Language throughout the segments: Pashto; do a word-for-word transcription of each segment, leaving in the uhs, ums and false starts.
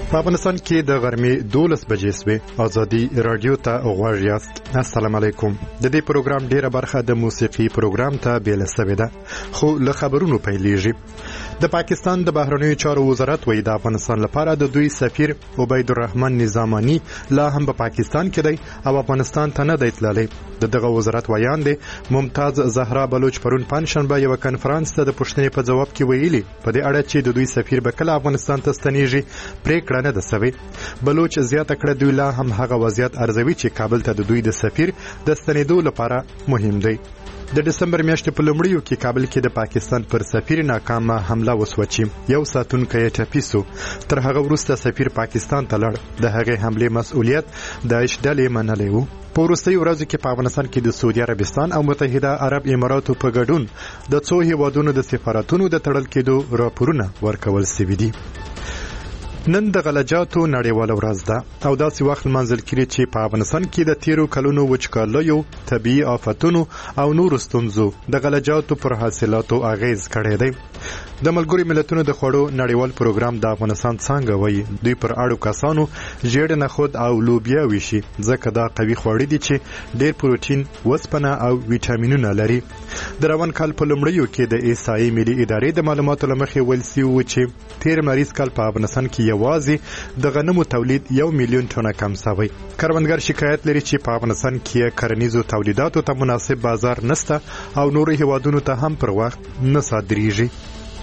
په افغانستان کې د غرمې دولس بجې سوې. ازادي رادیو ته غوږ یاست. السلام علیکم. د دې پروګرام ډیره برخه د موسیقي پروګرام ته بیل سوې ده، خو له خبرونو پیلېږي. د پاکستان د بهرنیو چارو وزارت وایي د افغانستان لپاره د دوی سفیر عبید الرحمن نظامانی لا هم په پاکستان کې دی او افغانستان ته نه دی تللی. د دغه وزارت ویان دی ممتاز زهرا بلوچ پرون پنځشنبه یو کنفرانس ته د پوښتنې په جواب کې ویلي په دې اړه چې د دوی سفیر به کله افغانستان ته ستنیږي پریکړه نه ده سوې. بلوچ زیاته کړه دوی لا هم هغه وضعیت ارزوي چې کابل ته د دوی د سفیر د ستنېدو لپاره مهم دی. د دسمبر میاشتې په لومړیو کې کابل کې د پاکستان پر سفیر ناکامه حمله وسوه چې یو ساتونکی یې ټپي سو. تر هغه وروسته سفیر پاکستان ته لاړ. د هغې حملې مسؤلیت داعش ډلې منلی و. په وروستیو ورځو کې په افغانستان کې د سعودي عربستان او متحده عرب اماراتو په ګډون د څو هیوادونو د سفارتونو د تړل کېدو راپورونه ورکول سوي دي. نن د غلجاتو نړیواله ورځ ده او داسې وخت لمانځل کېږي چې په افغانستان کې د تیرو کلونو وچکالیو، طبیعي آفتونو او نورو ستونزو د غلجاتو پر حاصلاتو اغیز کړی دی. د ملګرو ملتونو د خوړو نړیوال پروګرام د افغانستان څنګه وایي دوی پر اړو کسانو ژیړ نخود او لوبیا ویشي ځکه دا قوي خواړه دي چې ډېر پروتین، وسپنه او ویټامینونه لري. د روان کال په لومړیو کې د ایسایي ملي ادارې د معلوماتو له مخې ویل سوي و چې تیر مریض کال په افغانستان کې یوازې د غنمو تولید یو میلیون ټنه کم شوی. کروندګر شکایت لري چې په افغانستان کې کرنیزو تولیداتو ته مناسب بازار نشته او نورو هیوادونو ته هم پر وخت نه صادریږي.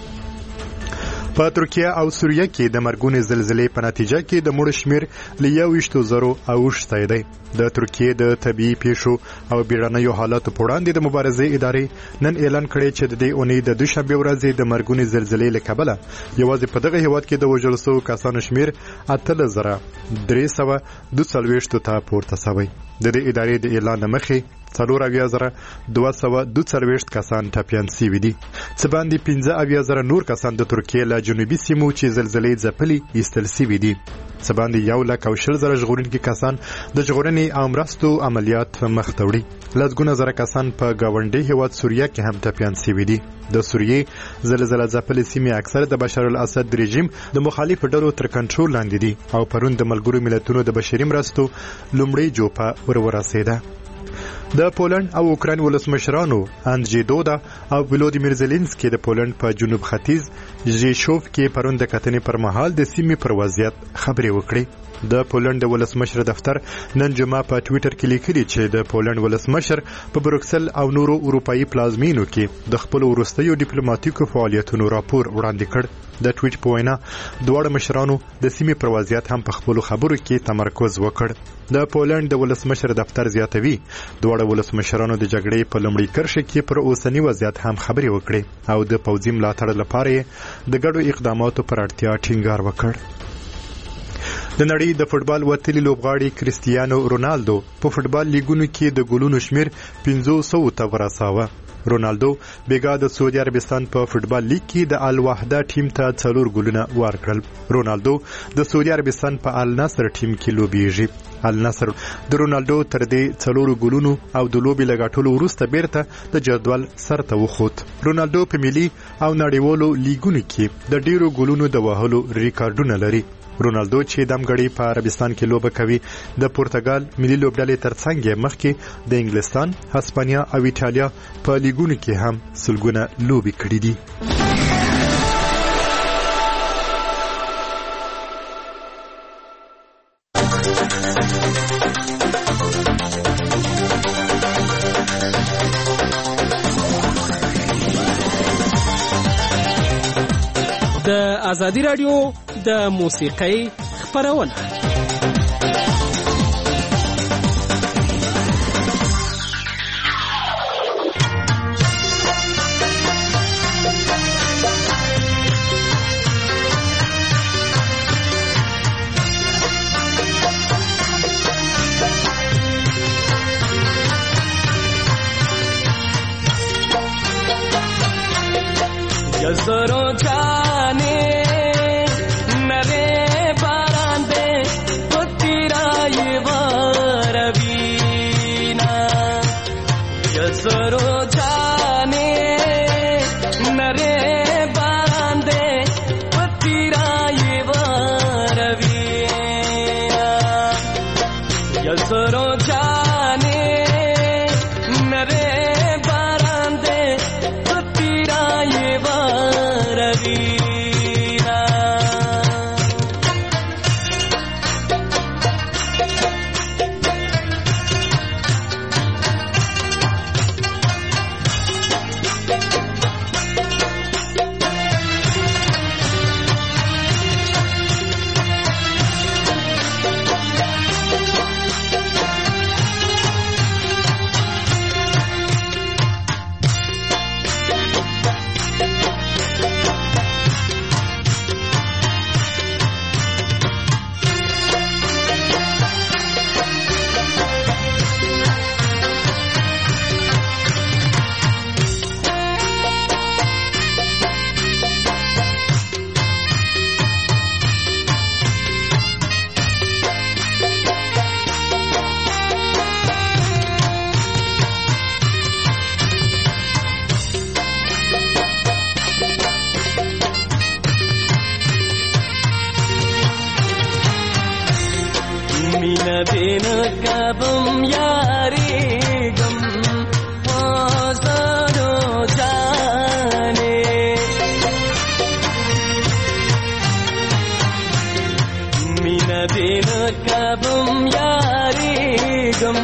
په ترکیه او سوریه کې د مرګونې زلزلې په نتیجه کې د مړو شمیر له یوویشتو زرو اوښتی دی. د ترکیه د طبیعي پیښو او بیړنیو حالاتو په وړاندې د مبارزې ادارې نن اعلان کړی چې د دې اونۍ د دوشنبې ورځې د مرګونې زلزلې له کبله یوازې په دغه هیواد کې د وژل شوو کسانو شمیر اتلس زره درې سوه دوه څلوېښتو ته پورته شوی. د دې ادارې د اعلان له مخې څلور اویا زره دوه سوه دوه څلوېښت کسان ټپیان سوي دي، څه باندې پنځه اویا زره نور کسان د ترکیې له جنوبي سیمو چې زلزلې ځپلي ایستل سوي دي، څه باندې یو لک او شل زره ژغورونکي کسان د ژغورنې او مرستو عملیات مخ ته وړي. لسګونه زره کسان په ګاونډي هیواد سوریه کې هم ټپیان سوي دي. د سوریې زلزله ځپلې سیمې اکثر د بشار الاسد رژیم د مخالفو ډلو تر کنټرول لاندې دي او پرون د ملګرو ملتونو د بشري مرستو لومړۍ جوپه ور ورسېده. د پولند او اوکراین ولسمشرانو اندژی دودا او ولودیمیر زيلنسکي د پولند په جنوب ختیځ ژیشوف کې پرون د کتنې پر مهال د سیمې پر وضعیت خبرې وکړې. د پولند د ولسمشر دفتر نن جمعه په ټویټر کې لیکلي چې د پولند ولسمشر په بروکسل او نورو اروپایي پلازمینو کې د خپل وروستیو ډیپلوماټیکو فعالیتونو راپور وړاندې کړ. د ټویټ په وینا دواړه مشرانو د سیمې پر وضعیت هم په خپلو خبرو کې تمرکز وکړ. د پولند د ولسمشر دفتر زیاتوي دواړه ولسمشرانو د جګړې په لومړۍ کرښه کې پر اوسنی وضعیت هم خبرې وکړې او د پوځي ملاتړ لپاره د ګډو اقداماتو پر اړتیا ټینګار وکړ. د نړۍ د فوټبال وتلي لوبغاړي کریستیانو رونالدو په فوټبال لیګونو کې د ګولونو شمیر پنځو سوو ته ورساوه. رونالدو بیګا د سعودي عربستان په فوټبال لیګ کې د الوحده ټیم ته څلور ګولونه ورکړل. رونالدو د سعودي عربستان په النصر ټیم کې لوبیږي. النصر د رونالدو تر دې څلورو ګولونو او د لوبې له ګټلو وروسته بیرته د جدول سر ته وخوت. رونالدو په ملي او نړیوالو لیګونو کې د ډیرو ګولونو د وهلو ریکارډونه لري. رونالدو چې دمګړی په عربستان کې لوبه کوي د پرتګال ملي لوبډلې ترڅنګ مخکې د انګلستان، هسپانیا او ایټالیا په لیګونو کې هم سلګونه لوبې کړې دي. د ازادي رادیو د موسیقۍ خپرونه जसरो जाने नरे बारांदे पुत्रा ये वारवीना जसरो जाने नरे बारांदे पुत्रा ये वारवी नरे बारां दे तेरा ये वारवीना दिन कबम यारी गम हजारों जाने मीना दिन कबम यारी गम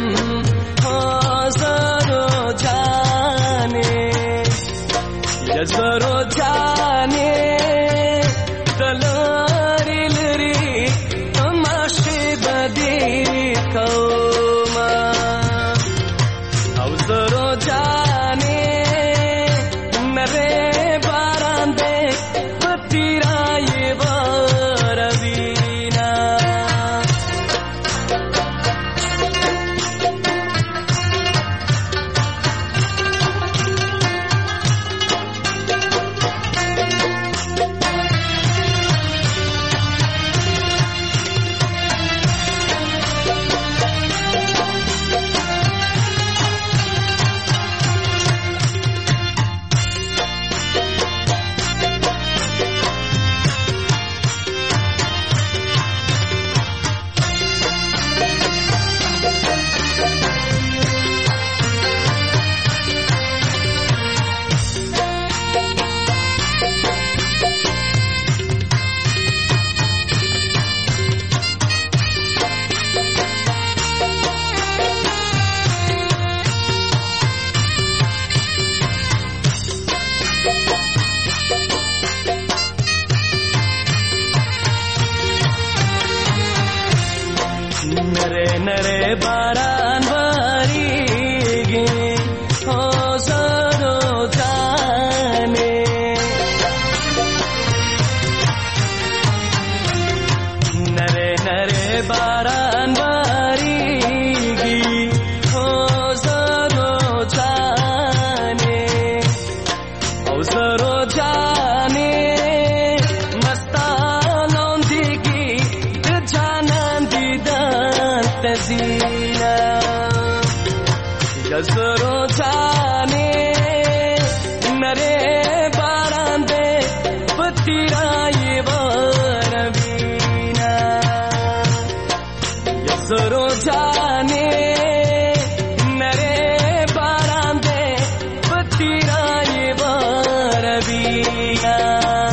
हजारों जाने हजारों जाने नरे नरे बारान बारीगे हजारों जाने नरे नरे बारान बारीगे हजारों जाने हजारों जाने तज़ीना जज़रो जाने नरे बारां दे तेरा ये वारवीना जज़रो जाने नरे बारां दे तेरा ये वारवीना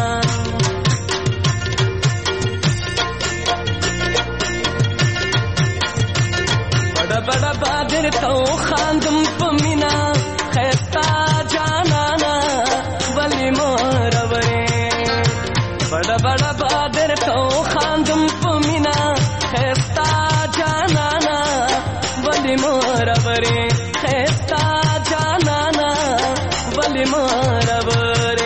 बड़ा बादर तो खांदम पमीना खैस्ता जानाना वली मोरवरे बड़ा बड़ा बादर तो खांदम पमीना खैस्ता जानाना वली मोरवरे खैस्ता जानाना वली मोरवरे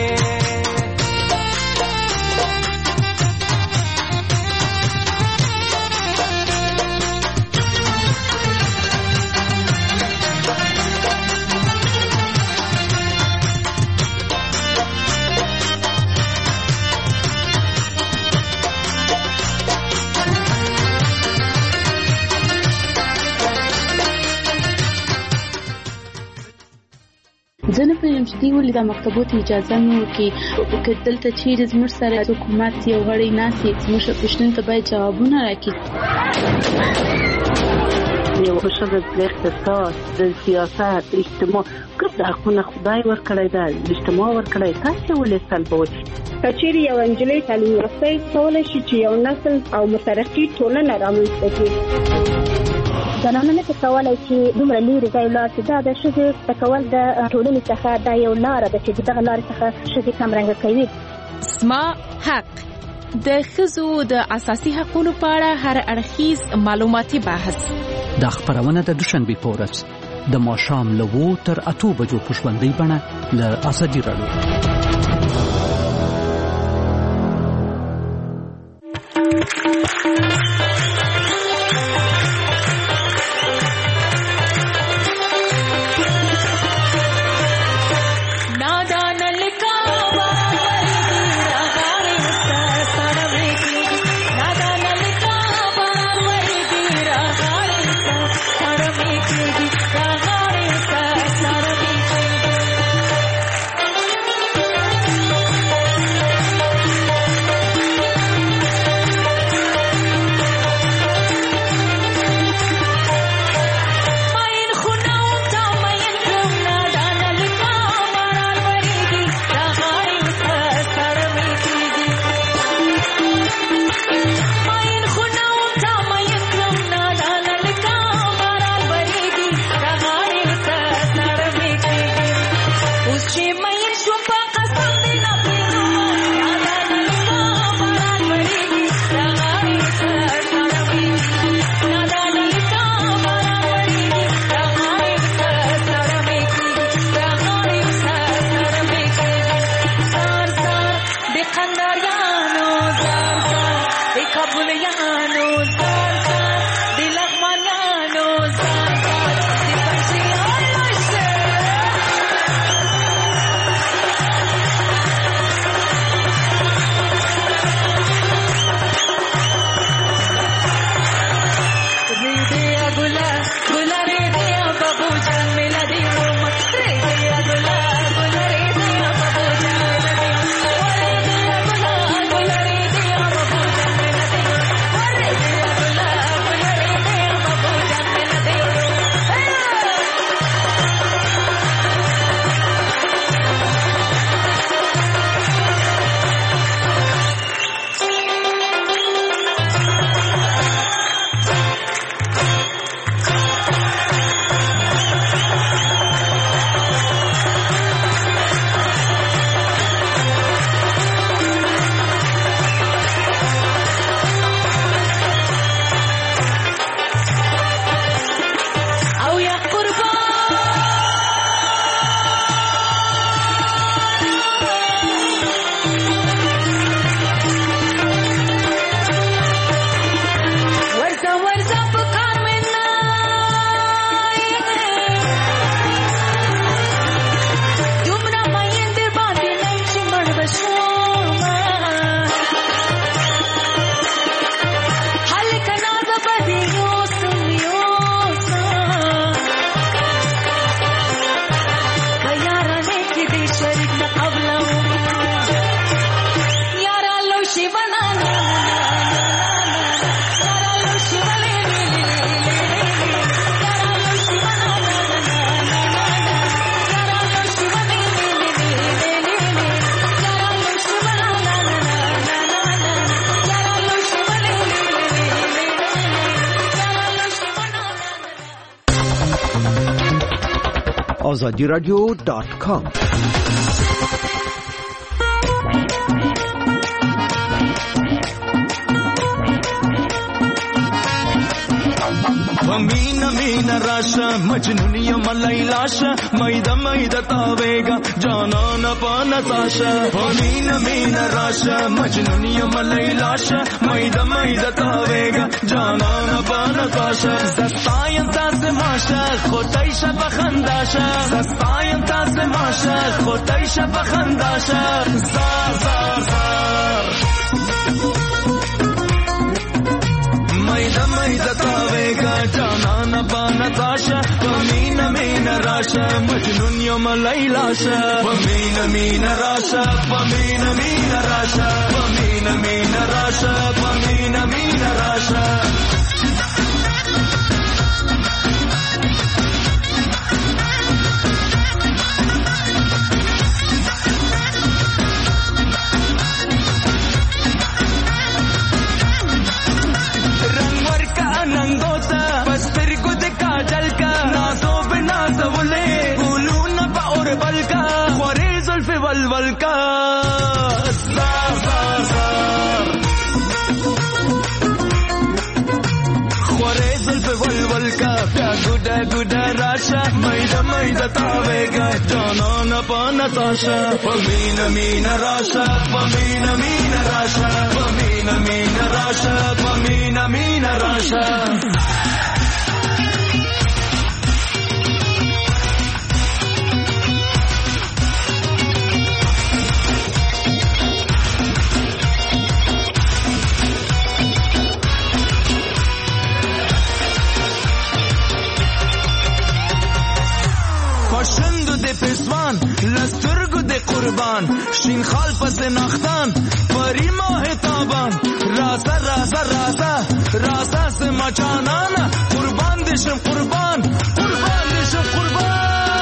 زه نه پوهېږم چې دوی ولې دا مکتبو ته اجازه نه ورکوي. که دلته چیرې زموږ سره حکومت یو غړی ناست وي، زموږ پوښتنو ته باید جوابونه راکړي. یو ښځه د اقتصاد، د سیاست، اجتماع ګډ حقونه خدای ورکړی دا اجتماع ورکړی، تاسو ولې سلبوي؟ کچېرې یو نجلۍ تعلیم یافته کولای شي چې یو نسل او مترقي ټولنه رامنځته کړي. زنانه نه کولای چې دومره لرې ځای لاړ شي. دا د ښځې تکول د ټولنې څخه دا یو لاره ده چې دغه لارې څخه ښځې کمرنګه کوي. اسما حق د ښځو د اساسي حقوقو په اړه هر اړخیز معلوماتي بحث. دا خبرونه د دوشنبه په ورځ د ماښام له وو تر اتو بجو په ژوندۍ بڼه له ازادي راډیو. آزادی رادیو دات کام. مینا مینا راشا مجنونی ملیلاشا میدا میدا تاویگا جانا نپانا ساشا. مینا مینا راشا مجنونی ملیلاشا میدا میدا تاویگا جانا نپانا ساشا. زستاین تاز ماشا خودایش بخنداشا. زستاین تاز ماشا خودایش بخنداشا. زار زار زار میدا میدا تاویگا جانا نبانا تاشا. ومینا مینا راشا مجنون یوم لیلاشا. ومینا مینا راشا ومینا مینا راشا. ومینا مینا راشا ومینا مینا راشا. جانانا پانتاشا پمین مین راشا پمین مین راشا پمین مین راشا پمین مین راشا پشند د پسوان لسترګو د قربان شین خال پس نختان پری ماه تابان راسا راسا راسا راسا سما جانانا قربان دشم قربان قربان دشم قربان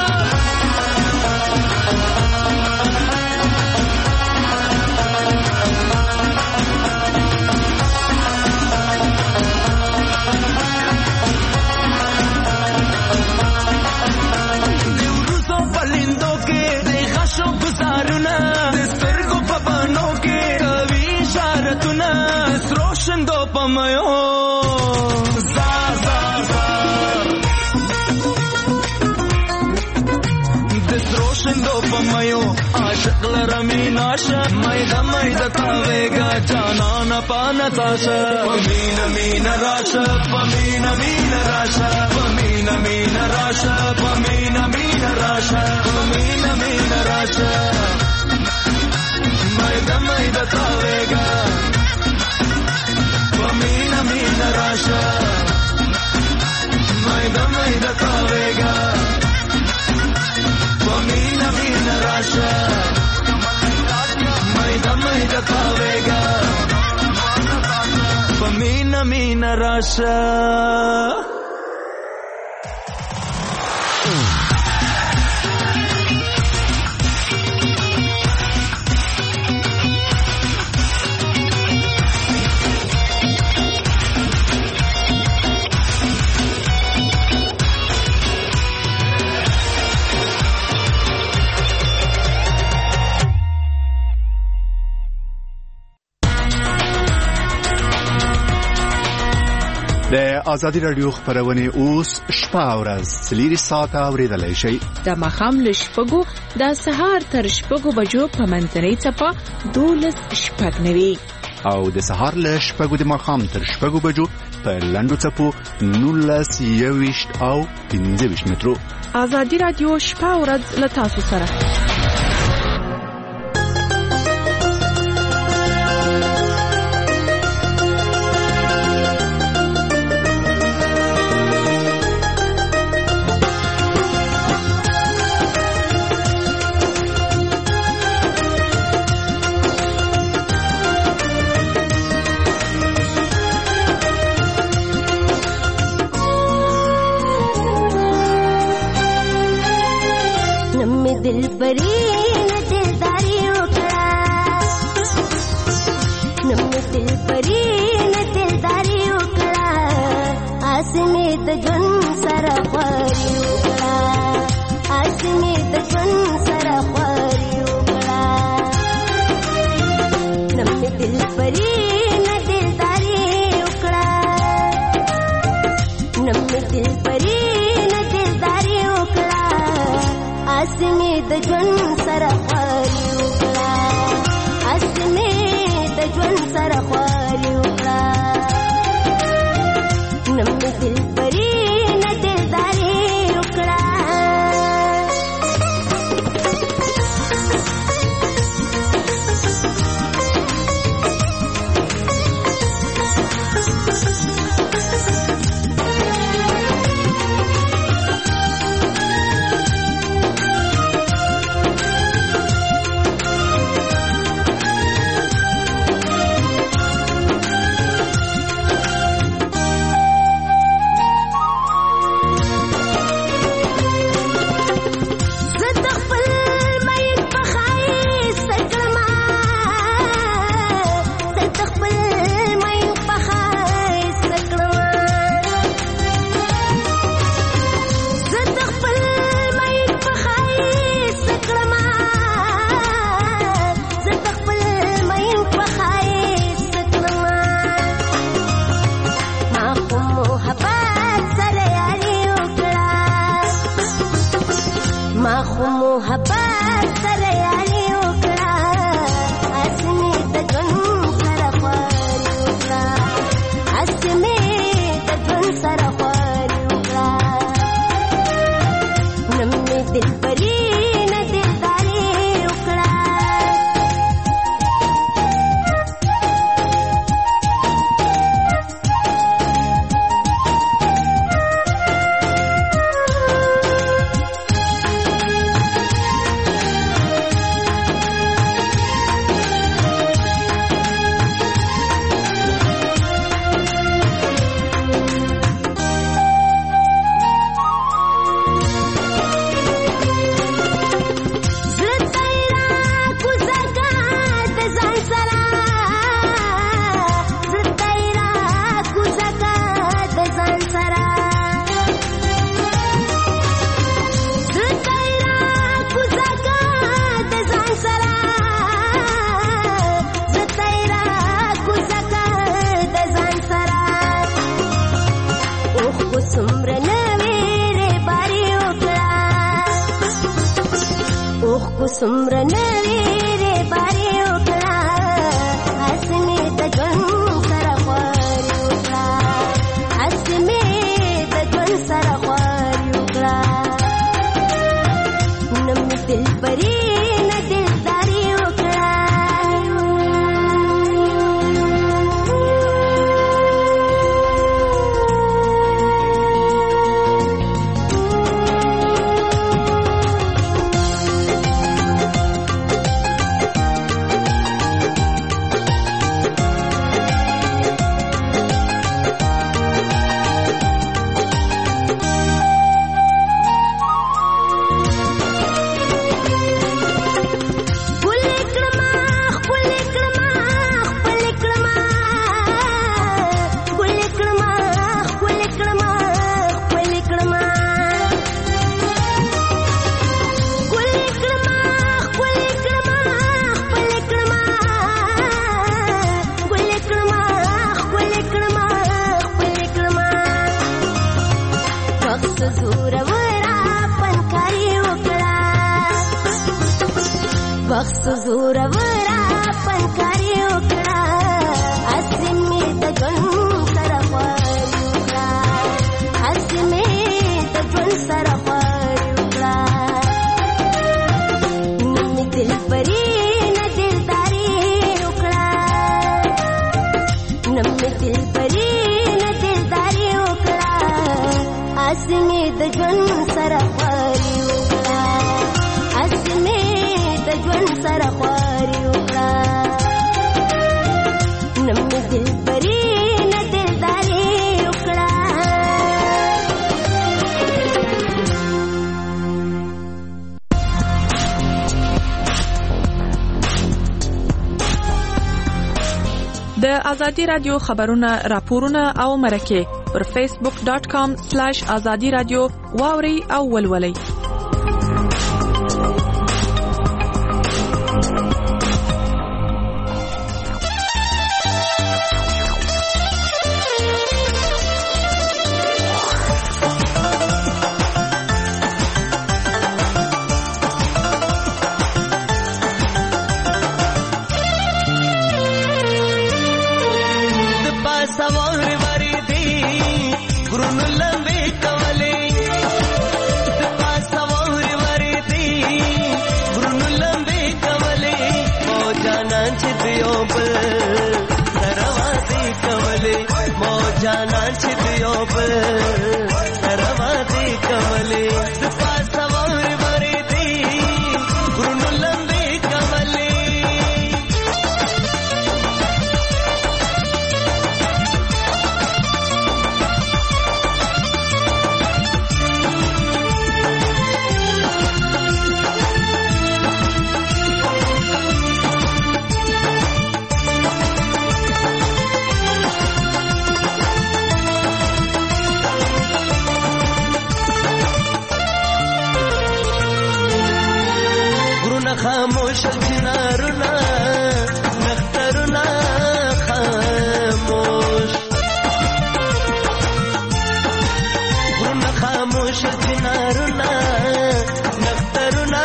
سترګو په بانو کې کوي اشارتونه روشن دو پمایو زا زا زا دس روشن دو پمایو عاشق لرمی ناشا مایدا مایدا کاویگا جانانا پانتاشا پمین مین راشا پمین مین راشا پمین مین راشا پمین مین راشا پمین مین راشا مایدا مایدا کاویگا پمین مین راشا مایدا مایدا کاویگا پمین مین راشا مایدا مایدا کاویگا پمین مین راشا د ازادي رادیو خبرونه اوس شپه ورځ سلیری ساعت اوریدلای شي د مخام ل شپږو د سهار تر شپږو بجو په منځنۍ چپا دولس شپږ نوي او د سهار ل شپږو د مخام تر شپږو بجو په لندو چپو نولس یويشت او پنځه ویشت مترو. ازادي رادیو شپه ورځ ل تاسو سره. दिलबरी न दिलदारी उकड़ा नम दिलबरी न दिलदारी उकड़ा आसमे त जन सरा पारी उकड़ा आसमे त जन सरा पारी उकड़ा नम दिलबरी न दिलदारी उकड़ा नम दिलबरी न दिलदारी उकड़ा आसमे د ژوند سره خواري وکړه اسمه د ژوند سره خواري وکړه نم دل پرې نه دلداري وکړه محبت سره یاري وکړه اسمه د ژوند سره خواري وکړه اسمه د ژوند سره خواري وکړه نمې دل پرې نه دلداري وکړه سمر نویره باری وکړه اسمه د ژوند سره خواري وکړه اسمه د ژوند سره خواري وکړه نم دل پرې نه دلداري وکړه بخت زور ورا پنکاری وکړه اسمه د ژوند سره خواري وکړه اسمه د ژوند سره خواري وکړه نمې دل پرې نه دلداري وکړه نمې دل پرې نه دلداري وکړه اسمه د ژوند سره خواري وکړه اسمه د ژوند سره خواري وکړه نمې دل پرې نه دلداري وکړه د ازادي رادیو خبرونه راپورونه او مرکه پر فیسبوک ډاٹ کام سلیش ازادي رادیو واوري او ولولئ. خاموش چنارونه نخترونه خاموش غرونه خاموش چنارونه نخترونه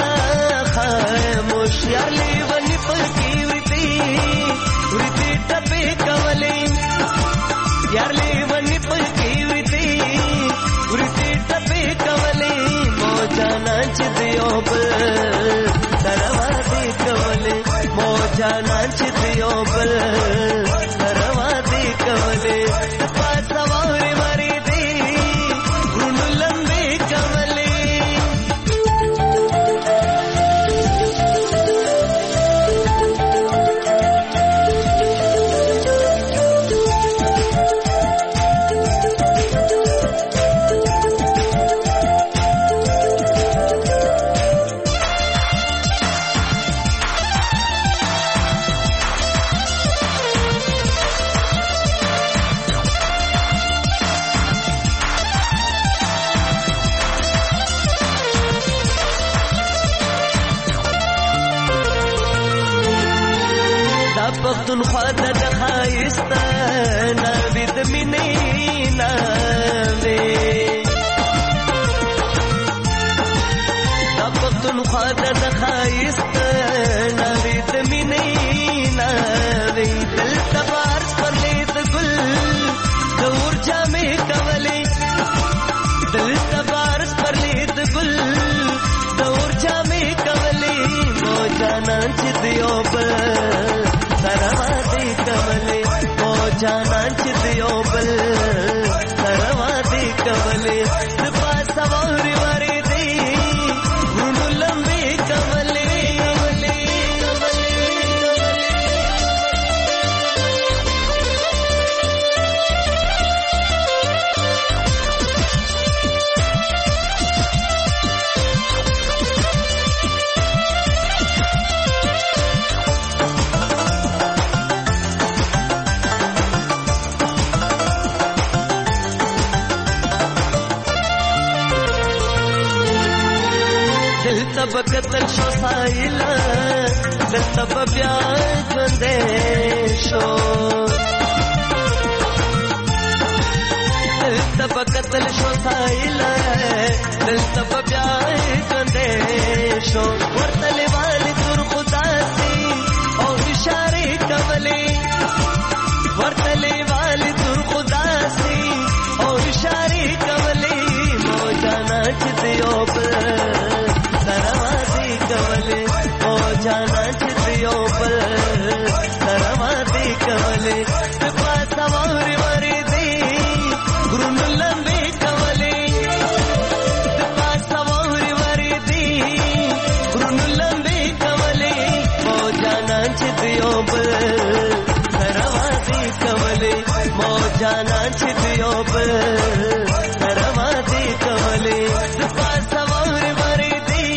پښتونخوا د ښایست ناوې د مینې ناوې د پښتونخوا د ښایست ناوې د مینې ناوې دلته بار سپرلی د ګل د اور جامې کولې دلته بار سپرلی د ګل د اور جامې کولې مو جانان چې دیو بل سره وادي کولې مو جانان چې دیو بل سره وادي کولې د پاسه ووري وری دی ورونو لمبې کولې دلته بکتل شو سایلا دلته بیا ژوندې شو دلته بکتل شو سایلا دلته بیا ژوندې شو ورته لیوالې تر خدا سي او اشاره کولې ورته لیوالې تر خدا سي او اشاره کولې مو جانا چې دیو بل سروادي کولې او جانا چې دیو بل سروادي کولې په پاسه ووري وری دی ګرونو لمبې کولې په پاسه ووري وری دی ګرونو لمبې کولې او جانا چې دیو بل سروادي کولې مو جانا چې دیو بل سروادي کولې په پاسه ووري وری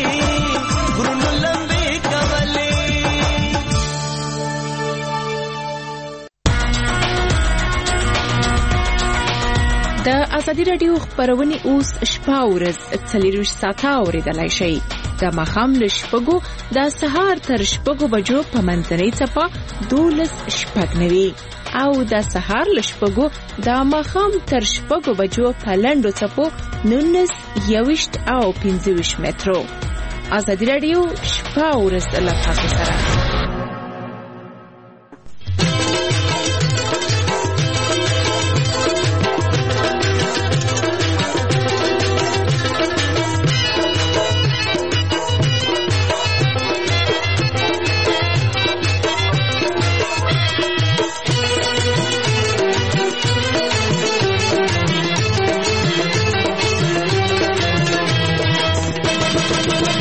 د ازادي رادیو خبرونه اوس شپه ورځ څلور ساعته اوریدلای شئ د ماښام له شپږو د سهار تر شپږو بجو په منځنۍ څپه دولس شپږ نوي او د سهار له شپږو د ماښام تر شپږو بجو په لنډو څپو نولس یویشت او پنځه ویشت مترو. ازادي رادیو شپه ورځ له تاسو سره